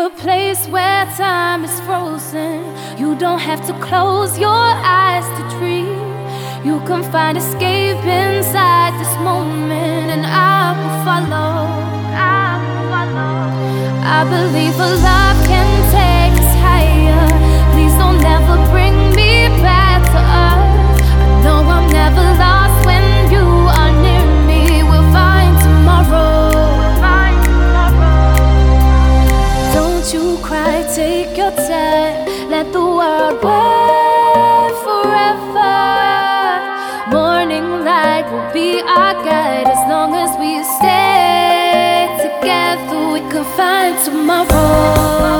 a place where time is frozen. You don't have to close your eyes to dream. You can find escape inside this moment, and I will follow. I will follow. I believe a love can take us higher. Please don't ever bring me back to earth. I know I'm never lost when you are near me. We'll find tomorrow. Don't you cry, take your time. Let the world wait forever. Morning light will be our guide. As long as we stay together, we can find tomorrow.